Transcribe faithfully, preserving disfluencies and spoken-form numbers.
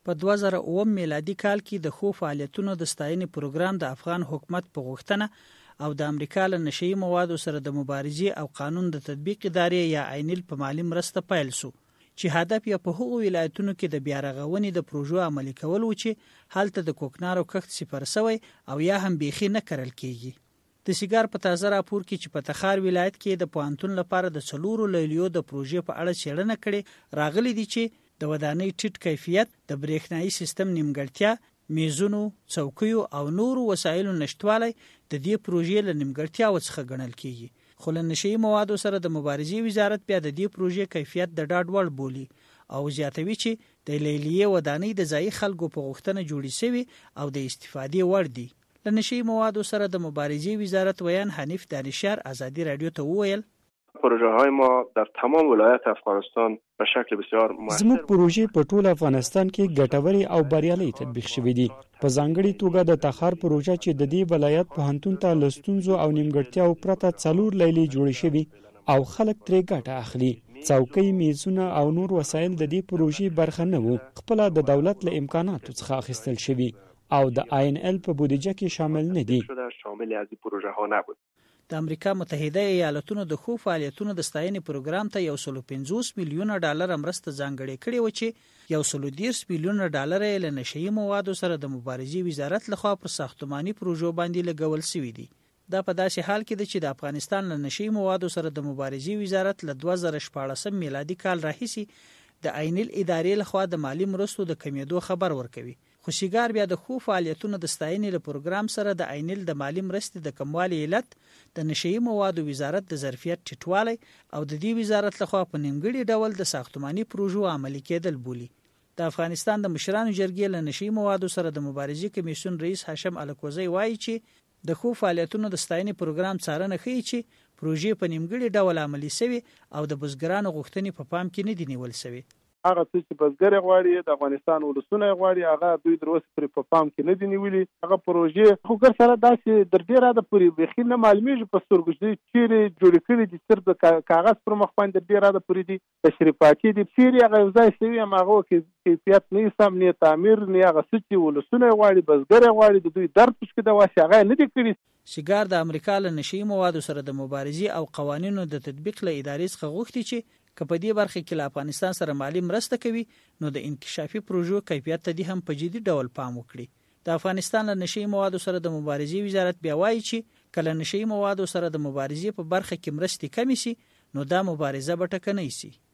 په دوه زره اووه میلادي کال کې د ښو فعالیتونو د ستاینې پروګرام د افغان حکومت په غوښتنه او د امریکا له نشئی موادو سره د مبارزې او قانون د تطبیق ادارې یا عینل په مالی مرسته پیل شو چې هدف یې په هغو ولایتونو کې د بیا رغونې د پروژو عملي کول و چې هلته د کوکنارو کښت صفر شوی او یا هم بیخي نه کرل کیږي. د سیګار په تازه راپور کې چې په تخار ولایت کې د پوهنتون لپاره د څلورو لیلیو د پروژې په اړه څېړنه کړې راغلي دي چې د ودانۍ ټیټ کیفیت، د برېښنایي سیستم نیمګړتیا، میزونو، څوکیو او نورو وسایلو نشټوالی د دې پروژې له نیمګړتیاوو څخه ګڼل کیږي. خو له نشئی موادو سره د مبارزې وزارت بیا د دې پروژې کیفیت د ډاډ وړ بولي او زیاتوي چې د لیلیې ودانۍ د ځایي خلکو په غوښتنه جوړې شوي او د استفادې وړ دي. له نشئی موادو سره د مبارزې وزارت ویان حنیف دانشار آزادی رادیو ته وویل پروژه های ما در تمام ولایت افغانستان به شکل بسیار مؤثر زموږ پروژې په ټول افغانستان کې ګټورې او بریالۍ تطبیق شوې دي. په ځانګړي توګه د تخار پروژه چې د دې ولایت پوهنتون ته له ستونزو او نیمګړتیاو پرته څلور لیلې جوړې شوي او خلک ترې ګټه اخلي. څوکۍ، میزونه او نور وسایل د دې پروژې برخه نه وو، خپله د دولت له امکاناتو څخه اخیستل شوي او د آی ان ال په بودیجه کې شامل نه دي. شامل از این پروژه ها نبود. د امریکا متحده ایالاتونو د ښو فعالیتونو د ستاینې پروګرام ته یو سل پنځوس میلیونه ډالر مرسته ځانګړې کړې و چې یو سل دېرش میلیونه ډالر یې له نشئی موادو سره د مبارزې وزارت لخوا پر ساختماني پروژو باندې لګول شوي دي. دا په داسې حال کې ده چې د افغانستان له نشئی موادو سره د مبارزې وزارت له دوه زره شپاړسم میلادي کال راهیسې د عینل ادارې لخوا د مالی مرستو د کمیدو خبر ورکوي. خو سیګار بیا د ښو فعالیتونو د ستاینې له پروګرام سره د عینل د مالی مرستې د کموالي علت د نشئی موادو وزارت د ظرفیت ټیټوالی او د دې وزارت لخوا په نیمګړي ډول د ساختماني پروژو عملي کېدل بولي. د افغانستان د مشرانو جرګې له نشئی موادو سره د مبارزې کمیسیون رئیس هاشم الکوزی وایي چې د ښو فعالیتونو د ستاینې پروګرام څارنه ښیي چې پروژې په نیمګړي ډول عملي شوي او د بزګرانو غوښتنې په پام کې نه دي نیول شوي. هغه څه چې بزګر غواړي د افغانستان ولسونه غواړي هغه دوی در اوسه پرې په پام کې نه دي نیولي. هغه پروژې خو ګر سره داسې در ډېره د پورې بیخي نه معلومیږي په سترګو چې چیرې جوړې کړي دي، صرف د کاغذ پر مخ باندې ډېره د پورې دي تشریفاتي دي، چیرې هغه یو ځای شوي هم هغه کیفیت نه سم، نه تعمیر، نه هغه څه چې ولسونه غواړي بزګر غواړي د دوی درد پشکې د واسې هغه نه دي کړي. سیګار د امریکا له نشئی موادو سره د مبارزې او قوانینو د تطبیق له ادارې څخه غوښتي چې که په دې برخه کې له افغانستان سره مالی مرسته کوي نو د انکشافي پروژو کیفیت ته دې هم په جدي ډول پام وکړي. د افغانستان له نشئی موادو سره د مبارزې وزارت بیا وایي چې کله نشئی موادو سره د مبارزې په برخه کې مرستې کمې شي نو دا مبارزه به ټکنۍ شي.